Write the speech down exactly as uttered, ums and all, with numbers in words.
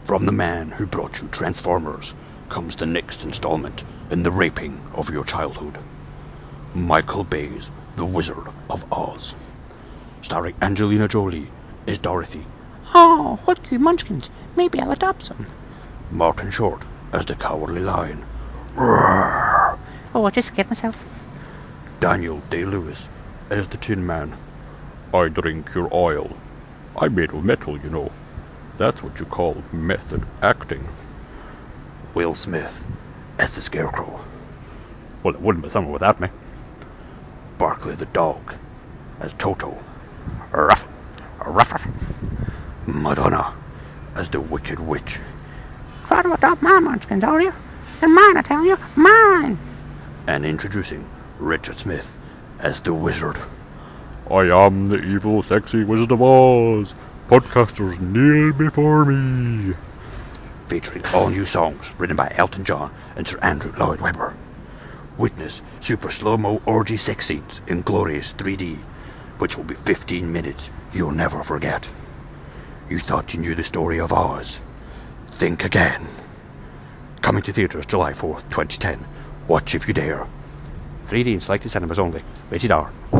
From the man who brought you Transformers comes the next installment in the raping of your childhood. Michael Bay's The Wizard of Oz. Starring Angelina Jolie as Dorothy. Oh, what cute munchkins. Maybe I'll adopt them. Martin Short as the Cowardly Lion. Roar. Oh, I just scared myself. Daniel Day-Lewis as the Tin Man. I drink your oil. I'm made of metal, you know. That's what you call method acting. Will Smith as the Scarecrow. Well, it wouldn't be summer without me. Barkley the Dog as Toto. Ruff, ruff, ruff. Madonna as the Wicked Witch. Try to adopt my munchkins, are you? They're mine, I tell you. Mine! And introducing Richard Smith as the Wizard. I am the evil, sexy Wizard of Oz. Podcasters kneel before me. Featuring all new songs written by Elton John and Sir Andrew Lloyd Webber. Witness super slow-mo orgy sex scenes in glorious three D, which will be fifteen minutes you'll never forget. You thought you knew the story of Oz? Think again. Coming to theatres July fourth, twenty ten. Watch if you dare. three D in selected cinemas only. Rated R.